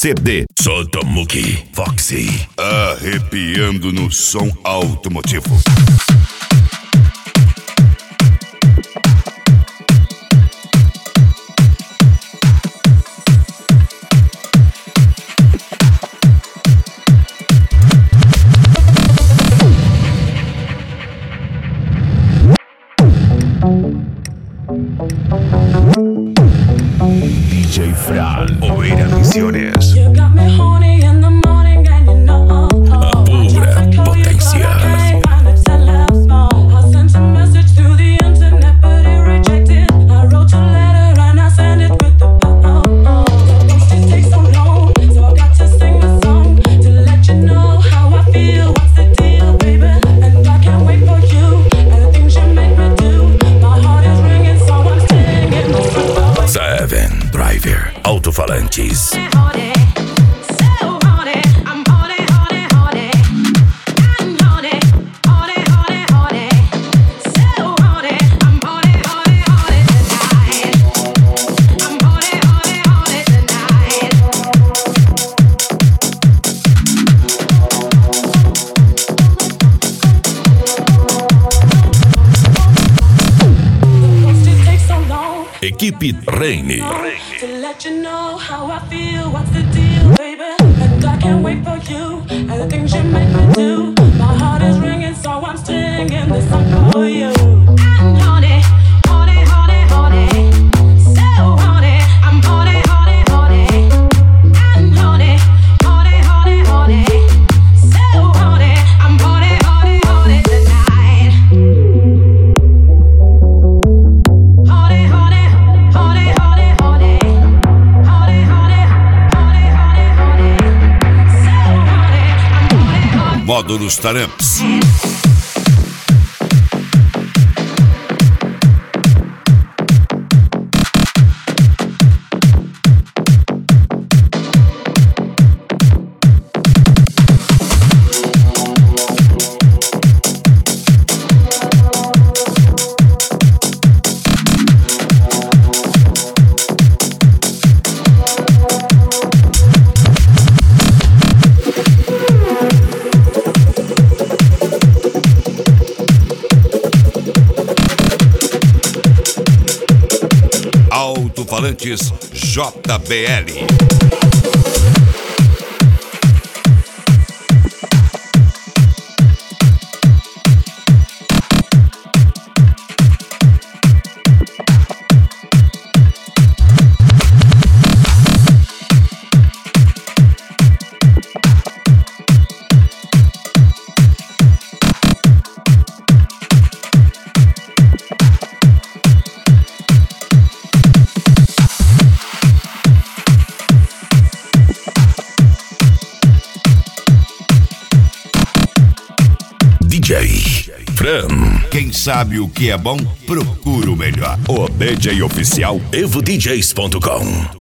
CD. Sotomuki Foxy. Arrepiando no som automotivo. DJ Fran, Oeira Misiones. A pura potência. Driver Alto-Falantes. Equipe Reine. To let you know how I feel, what's the deal, baby? And I can't wait for you, and the things you make me do. My heart is ringing, so I'm singing this song for you. I'm horny, horny, horny, horny. So horny, I'm horny, horny, horny. I'm horny, horny, horny, horny. So horny, I'm horny, horny, horny tonight. Horny, horny, horny, horny, horny. Módulos Taramps. Alto-Falantes JBL. DJ Fran. Quem sabe o que é bom, procura o melhor. O DJ oficial EvoDJs.com.